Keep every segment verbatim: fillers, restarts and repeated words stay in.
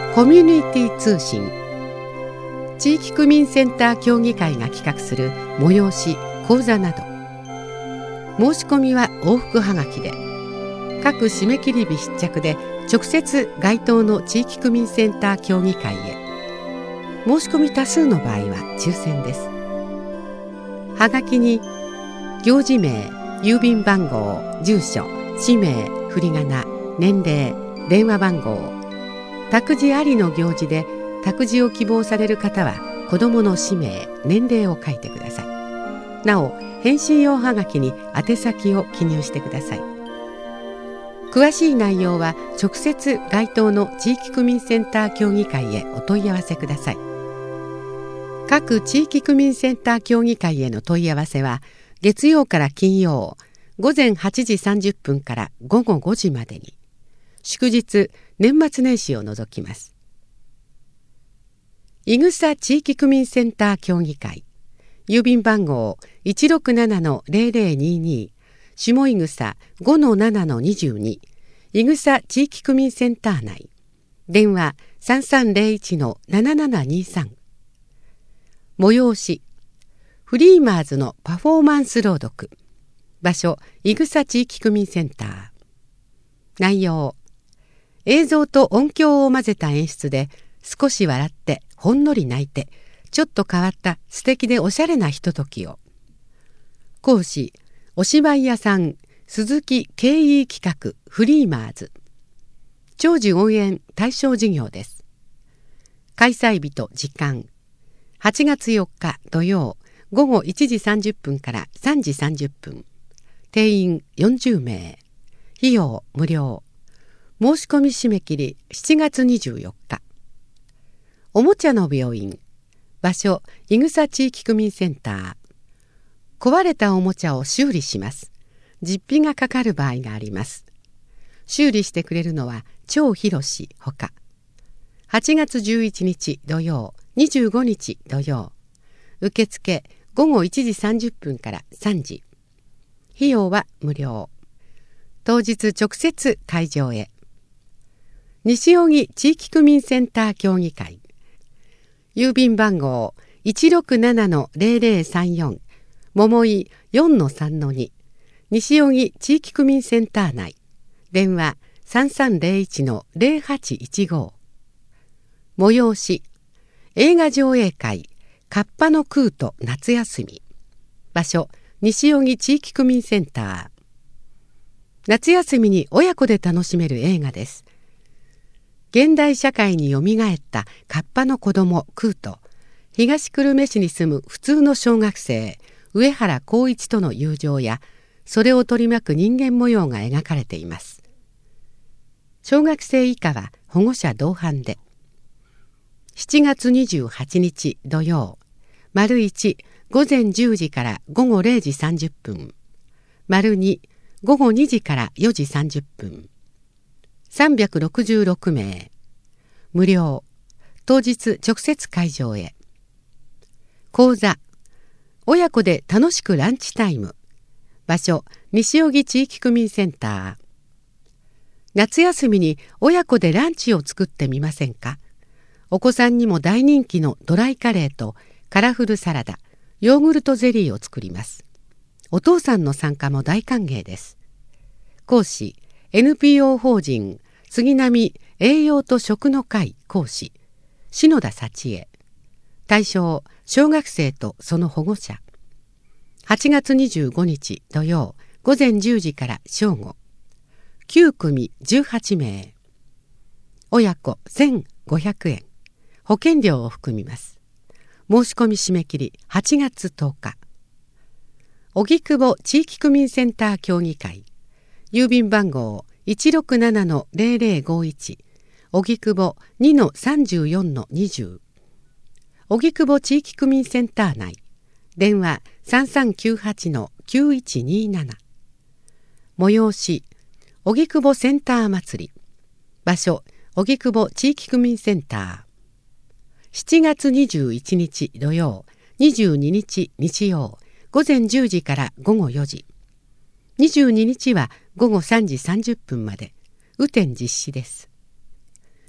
コミュニティ通信、地域区民センター協議会が企画する催し、講座など、申し込みは往復はがきで、各締め切り日必着で直接該当の地域区民センター協議会へ。申し込み多数の場合は抽選です。はがきに行事名、郵便番号、住所、氏名、振り仮名、年齢、電話番号、託児ありの行事で託児を希望される方は子どもの氏名、年齢を書いてください。なお返信用はがきに宛先を記入してください。詳しい内容は直接該当の地域区民センター協議会へお問い合わせください。各地域区民センター協議会への問い合わせは月曜から金曜午前はちじさんじゅっぷんから午後ごじまでに、祝日年末年始を除きます。いぐさ地域区民センター協議会、郵便番号 いちろくななのゼロゼロにに、下いぐさ ごのななのにじゅうに、いぐさ地域区民センター内、電話 さんさんゼロいちのななななにさん。催し、フリーマーズのパフォーマンス朗読、場所、いぐさ地域区民センター。内容、映像と音響を混ぜた演出で、少し笑ってほんのり泣いて、ちょっと変わった素敵でおしゃれなひとときを。講師、お芝居屋さん鈴木慶医企画フリーマーズ。長寿応援対象事業です。開催日と時間、はちがつよっか土曜午後いちじさんじゅっぷんからさんじさんじゅっぷん。定員よんじゅうめい。費用無料。申し込み締め切りしちがつにじゅうよっか。おもちゃの病院。場所、いぐさ地域区民センター。壊れたおもちゃを修理します。実費がかかる場合があります。修理してくれるのは張博士ほか。はちがつじゅういちにち土曜、にじゅうごにち土曜。受付午後いちじさんじゅっぷんからさんじ。費用は無料。当日直接会場へ。西荻地域区民センター協議会。郵便番号 いちろくななのゼロゼロさんよん、桃井 よんのさんのに、西荻地域区民センター内、電話 さんさんゼロいちのゼロはちいちご。催し、映画上映会、カッパのクート夏休み。場所、西荻地域区民センター。夏休みに親子で楽しめる映画です。現代社会によみがえったカッパの子供クート、東久留米市に住む普通の小学生上原浩一との友情や、それを取り巻く人間模様が描かれています。小学生以下は保護者同伴で。しちがつにじゅうはちにち土曜、丸いち午前じゅうじから午後れいじさんじゅっぷん、丸に午後にじからよじさんじゅっぷん。さんびゃくろくじゅうろくめい。無料。当日直接会場へ。講座、親子で楽しくランチタイム。場所、西荻地域区民センター。夏休みに親子でランチを作ってみませんか？お子さんにも大人気のドライカレーとカラフルサラダ、ヨーグルトゼリーを作ります。お父さんの参加も大歓迎です。講師、エヌピーオー 法人杉並栄養と食の会講師、篠田幸恵。対象、小学生とその保護者。はちがつにじゅうごにち土曜、午前じゅうじから正午。きゅうくみじゅうはちめい。親子せんごひゃくえん。保険料を含みます。申し込み締め切りはちがつとおか。荻窪地域区民センター協議会。郵便番号 いちろくななのゼロゼロごいち、荻窪 にのさんじゅうよんのにじゅう。荻窪地域区民センター内、電話 さんさんきゅうはちのきゅういちになな。催し、荻窪センター祭り。場所、荻窪地域区民センター。しちがつにじゅういちにち土曜、にじゅうににち日曜、午前じゅうじから午後よじ。にじゅうににちは午後さんじさんじゅっぷんまで、雨天実施です。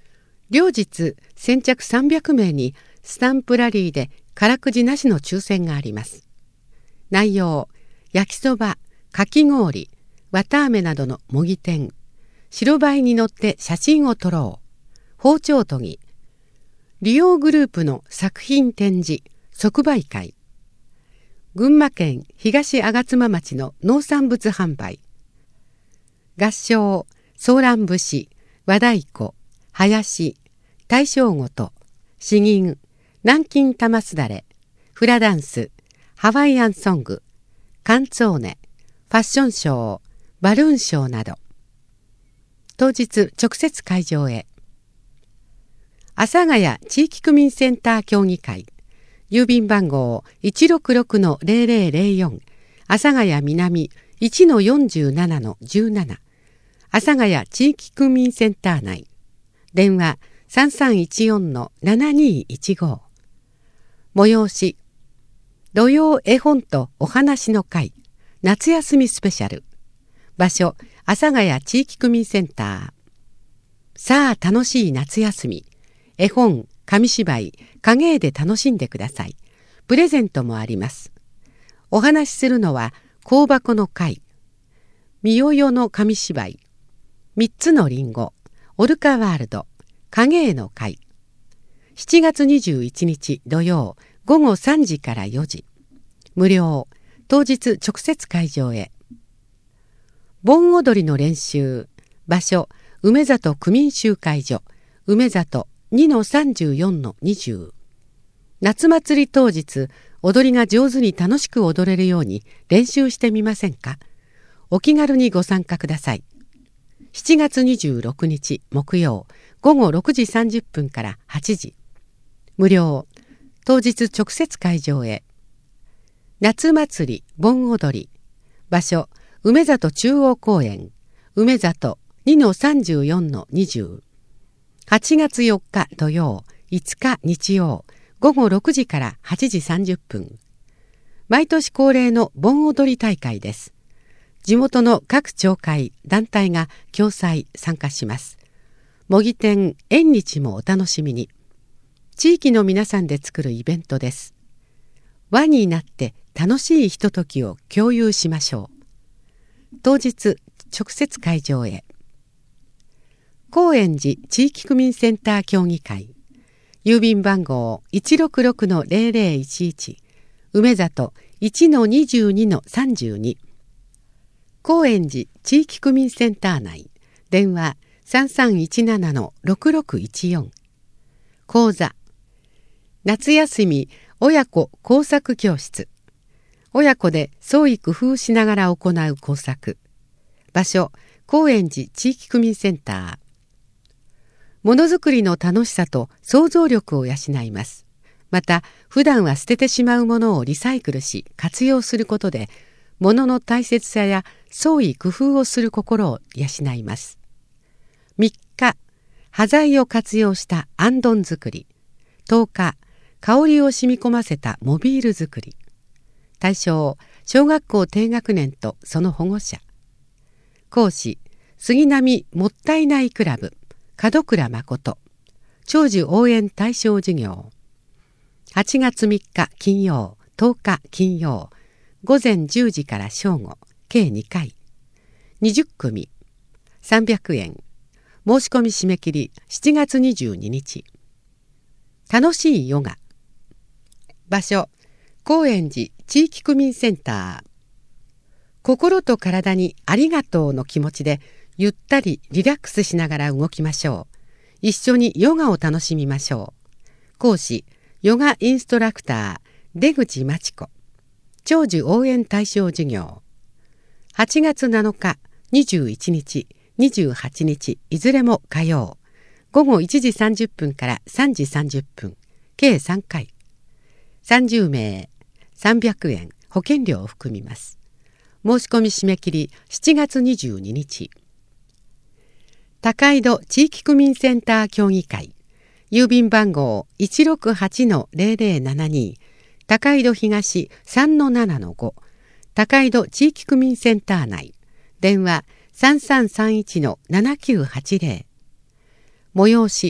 両日先着さんびゃくめいにスタンプラリーで空くじなしの抽選があります。内容、焼きそば、かき氷、綿あめなどの模擬店、白バイに乗って写真を撮ろう、包丁研ぎ、利用グループの作品展示、即売会、群馬県東吾妻町の農産物販売、合唱、ソーラン節、和太鼓、囃子、大正琴、詩吟、南京玉すだれ、フラダンス、ハワイアンソング、カンツォーネ、ファッションショー、バルーンショーなど。当日直接会場へ。阿佐ヶ谷地域区民センター協議会、郵便番号 いちろくろくのゼロゼロゼロよん、阿佐ヶ谷南 いちのよんじゅうななのじゅうなな、阿佐ヶ谷地域区民センター内、電話さんさんいちよんのななにいちご。催し、土曜絵本とお話の会、夏休みスペシャル。場所、阿佐ヶ谷地域区民センター。さあ楽しい夏休み。絵本、紙芝居、影絵で楽しんでください。プレゼントもあります。お話しするのは、香箱の会、みよよの紙芝居、三つのリンゴ、オルカワールド、影絵の会。しちがつにじゅういちにち土曜ごごさんじからよじ。無料、当日直接会場へ。盆踊りの練習、場所、梅里区民集会所、梅里にのさんじゅうよんのにじゅう。夏祭り当日、踊りが上手に楽しく踊れるように練習してみませんか？お気軽にご参加ください。しちがつにじゅうろくにち木曜ごごろくじさんじゅっぷんからはちじ。無料、当日直接会場へ。夏祭り盆踊り、場所、梅里中央公園、梅里にのさんじゅうよんのにじゅう。はちがつよっか土曜、いつか日曜、ごごろくじからはちじさんじゅっぷん。毎年恒例の盆踊り大会です。地元の各町会、団体が共催参加します。模擬店、縁日もお楽しみに。地域の皆さんで作るイベントです。輪になって楽しいひとときを共有しましょう。当日、直接会場へ。高円寺地域区民センター協議会、郵便番号 いちろくろくのゼロゼロいちいち、梅里 いちのにじゅうにのさんじゅうに。高円寺地域区民センター内、電話さんさんいちななのろくろくいちよん。講座、夏休み親子工作教室。親子で創意工夫しながら行う工作。場所、高円寺地域区民センター。ものづくりの楽しさと想像力を養います。また、普段は捨ててしまうものをリサイクルし活用することで、ものの大切さや創意工夫をする心を養います。みっか、端材を活用したあんどん作り。とおか、香りを染み込ませたモビール作り。対象、小学校低学年とその保護者。講師、杉並もったいないクラブ、門倉誠。長寿応援対象事業。はちがつみっか金曜、とおか金曜、ごぜんじゅうじから正午、計にかい。にじゅっくみ、さんびゃくえん。申し込み締め切りしちがつにじゅうににち。楽しいヨガ。場所、高円寺地域区民センター。心と体にありがとうの気持ちでゆったりリラックスしながら動きましょう。一緒にヨガを楽しみましょう。講師、ヨガインストラクター出口真知子。長寿応援対象事業。はちがつなのか、にじゅういちにち、にじゅうはちにちいずれも火曜。ごごいちじさんじゅっぷんからさんじさんじゅっぷん、計さんかい。さんじゅうめい、さんびゃくえん、保険料を含みます。申し込み締め切りしちがつにじゅうににち。高井戸地域区民センター協議会、郵便番号 いちろくはちのゼロゼロななに、高井戸東 さんのななのご、高井戸地域区民センター内、電話さんさんさんいちのななきゅうはちゼロ。催し、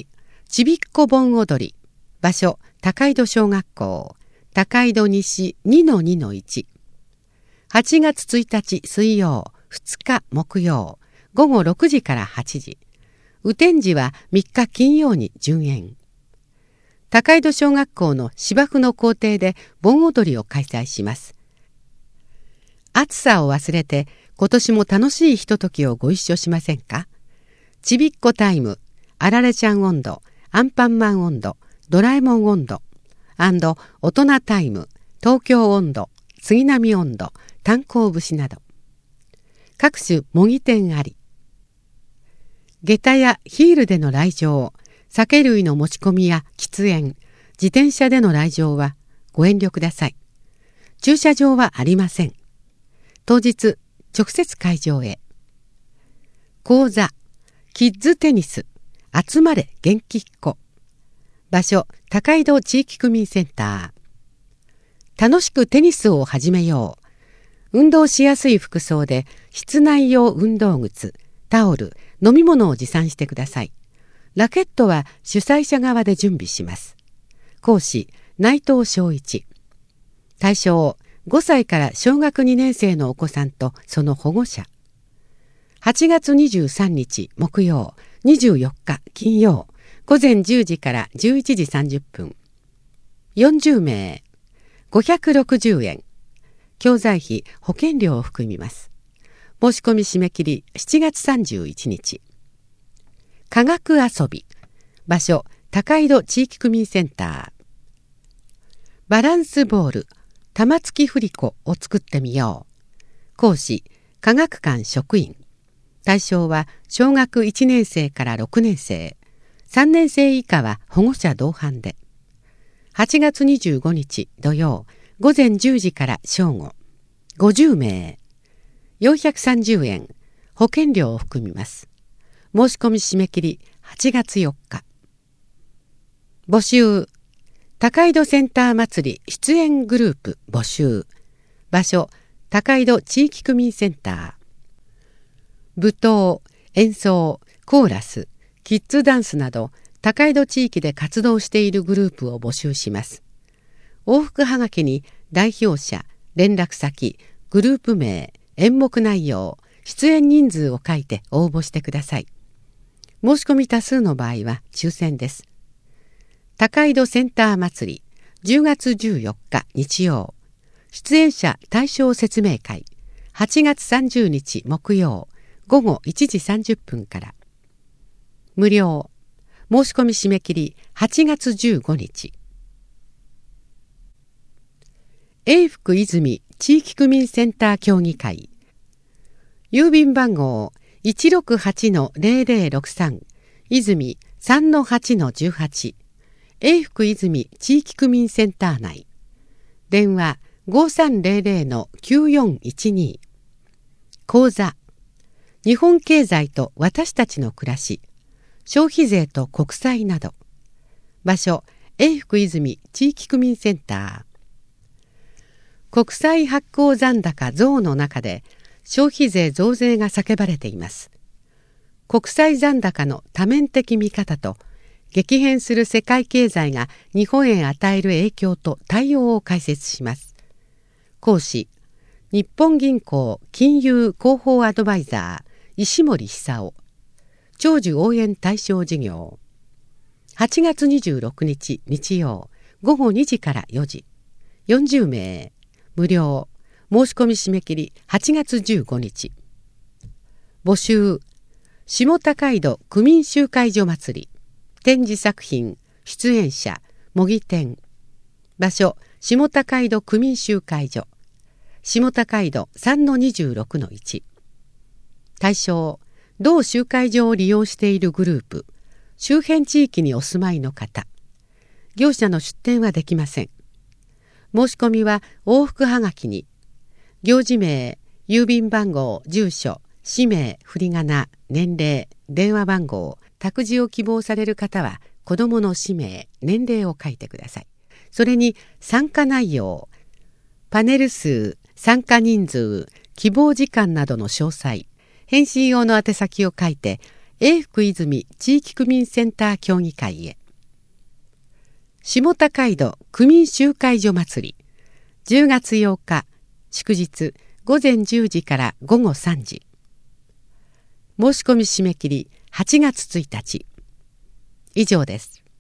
ちびっこ盆踊り。場所、高井戸小学校。高井戸西 にのにのいち。はちがつついたち水曜、ふつか木曜、ごごろくじからはちじ。雨天時はみっか金曜に順延。高井戸小学校の芝生の校庭で盆踊りを開催します。暑さを忘れて今年も楽しいひとときをご一緒しませんか？ちびっこタイム、あられちゃん温度、アンパンマン温度、ドラえもん温度、大人タイム、東京温度、杉並温度、炭鉱節など。各種模擬店あり。下駄やヒールでの来場、酒類の持ち込みや喫煙、自転車での来場はご遠慮ください。駐車場はありません。当日、直接会場へ。講座、キッズテニス、集まれ元気っ子。場所、高井戸地域区民センター。楽しくテニスを始めよう。運動しやすい服装で室内用運動靴、タオル、飲み物を持参してください。ラケットは主催者側で準備します。講師、内藤昭一。対象、ごさいから小学にねん生のお子さんとその保護者。はちがつにじゅうさんにち木曜、にじゅうよっか金曜、ごぜんじゅうじからじゅういちじさんじゅっぷん。よんじゅうめい、ごひゃくろくじゅうえん。教材費、保険料を含みます。申し込み締め切りしちがつさんじゅういちにち。科学遊び。場所、高井戸地域区民センター。バランスボール、玉突き振り子を作ってみよう。講師、科学館職員。対象は小学いちねん生からろくねん生。さんねん生以下は保護者同伴で。はちがつにじゅうごにち土曜、ごぜんじゅうじから正午。ごじゅうめい。よんひゃくさんじゅうえん。保険料を含みます。申し込み締め切りはちがつよっか。募集。高井戸センター祭り出演グループ募集。場所、高井戸地域区民センター。舞踏、演奏、コーラス、キッズダンスなど高井戸地域で活動しているグループを募集します。往復はがきに代表者、連絡先、グループ名、演目内容、出演人数を書いて応募してください。申し込み多数の場合は抽選です。高井戸センター祭りじゅうがつじゅうよっか日曜。出演者対象説明会はちがつさんじゅうにち木曜ごごいちじさんじゅっぷんから。無料。申し込み締め切りはちがつじゅうごにち。永福泉地域区民センター協議会。郵便番号 いちろくはちのぜろぜろろくさん 泉 さんのはちのじゅうはち。永福泉地域区民センター内。電話 ごさんぜろぜろのきゅうよんいちに。講座、日本経済と私たちの暮らし、消費税と国債など。場所、永福泉地域区民センター。国債発行残高増の中で消費税増税が叫ばれています。国債残高の多面的見方と激変する世界経済が日本へ与える影響と対応を解説します。講師、日本銀行金融広報アドバイザー石森久夫。長寿応援対象事業。はちがつにじゅうろくにち日曜ごごにじからよじ。よんじゅうめい。無料。申し込み締め切りはちがつじゅうごにち。募集。下高井戸区民集会所祭り。展示作品、出演者、模擬店。場所、下高井戸区民集会所。下高井戸 さんのにじゅうろくのいち。対象、同集会所を利用しているグループ、周辺地域にお住まいの方。業者の出店はできません。申し込みは往復はがきに、行事名、郵便番号、住所、氏名、振り仮名、年齢、電話番号、託児を希望される方は子どもの氏名、年齢を書いてください。それに参加内容、パネル数、参加人数、希望時間などの詳細、返信用の宛先を書いて永福泉地域区民センター協議会へ。 下高井戸区民集会所祭りじゅうがつようか祝日ごぜんじゅうじからごごさんじ。申し込み締め切りはちがつついたち。以上です。